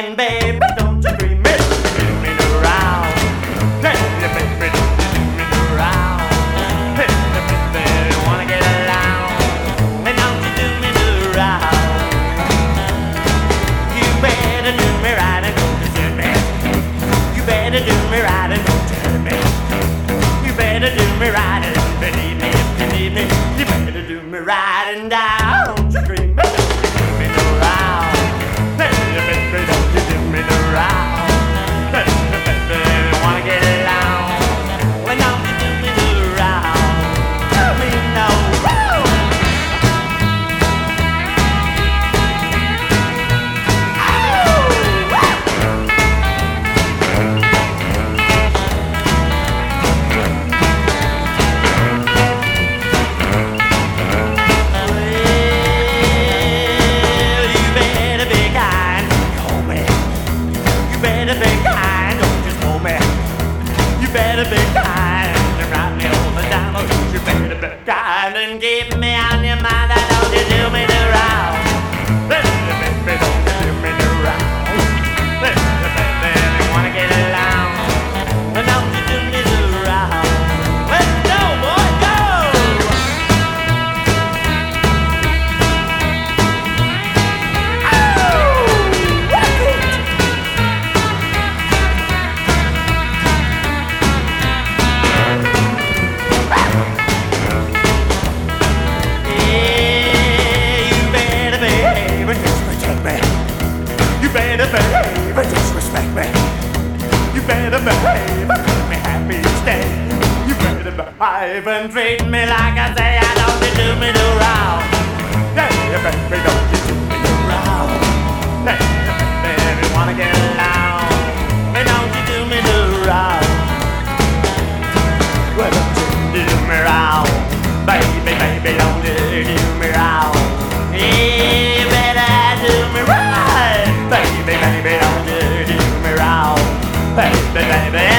And baby, don't you dream it, do me the round. Hey, baby, don't you do me the round. Hey, baby, wanna get along. And don't you do me the round. You better do me right and don't desert me. You better do me right and don't hurt me. You better do me right and believe me if you need me. You better do me right and down. Don't you dream it, do me the round. Hey, baby, don't you do me the round. Hey, baby, wanna get along. Well, don't you do me the round. Tell me no. Better be kind and write me all the time. Oh, you better be kind and keep me on your mind. I don't you do me the round. Baby, don't you do me the round. Baby, wanna get along. Well, don't you do me the round. Let's go, boy, go. Oh, rock it. You better behave and disrespect me. You better behave and make me happy each day. You better behave and treat me like I say. I don't you do me the round. Yeah, baby, don't you do me the round. Hey, baby, wanna get along. Hey, don't you do me the round. Well, don't you do me round. Baby, baby, don't you do me round. You better do me right. Baby, baby, don't you do me round. Baby, baby.